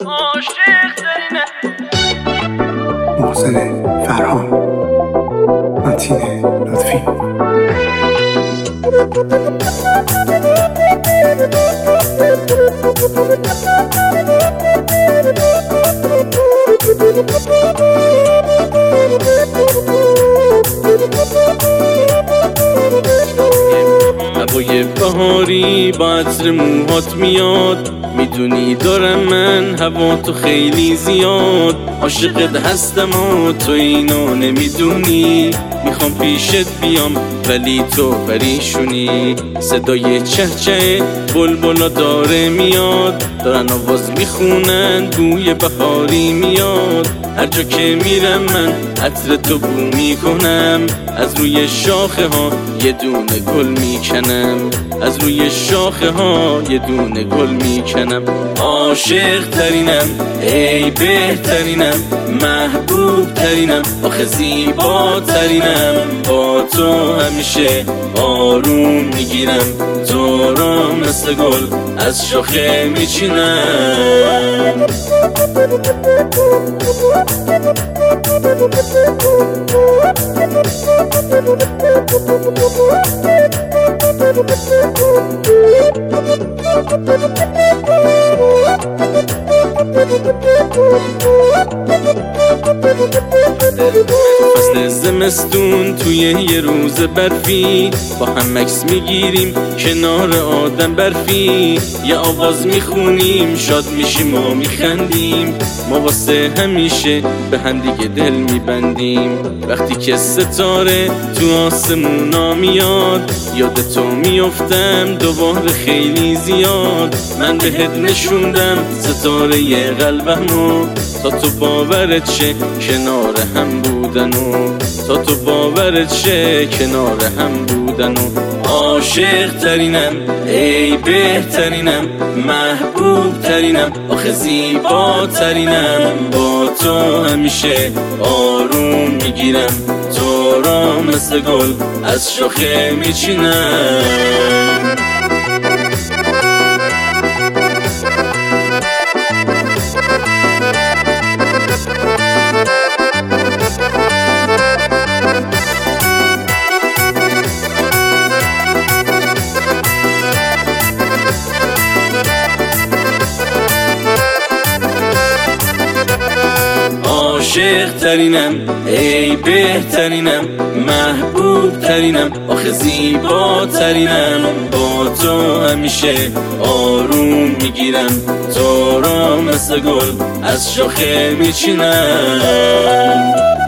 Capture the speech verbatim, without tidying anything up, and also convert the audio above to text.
عاشق ترینم. محسن فرهان، متین لطفی. هوای بهاری با عطر موهات میاد، میدونی دارم من هوا تو خیلی زیاد. عاشقت هستم و تو اینو نمیدونی، میخوام پیشت بیام ولی تو پریشونی. صدای چهچه بلبلا داره میاد، دارن آواز میخونن بوی بهاری میاد. هر جا که میرم من عطر تو بو میکنم، از روی شاخه ها یه دونه گل میکنم، از روی شاخه ها یه دونه گل میکنم. عاشق ترینم، ای بهترینم، محبوب ترینم، آخه زیبا ترینم. با تو همیشه آروم میگیرم، تو را مثل گل از شاخه میچینم. فصل زمستون توی یه روز برفی با هم عکس میگیریم کنار آدم برفی، یه آواز میخونیم شاد میشیم و میخندیم. ما واسه همیشه به هم دیگه دل میبندیم. وقتی که ستاره تو آسمونا میاد یاد تو میافتم دوباره خیلی زیاد. من بهت نشوندم ستاره ی قلبمو تا تو باورت شه کنار هم بودنو، تا تو باورت شه کنار هم بودنو. عاشق ترینم، ای بهترینم، محبوب ترینم، آخه زیبا ترینم. با تو همیشه آروم میگیرم، تو را مثل گل از شاخه میچینم. عاشق ترینم، ای بهترینم، محبوب ترینم، آخه زیبا ترینم. با تو همیشه آروم میگیرم، تو را مثل گل از شاخه میچینم.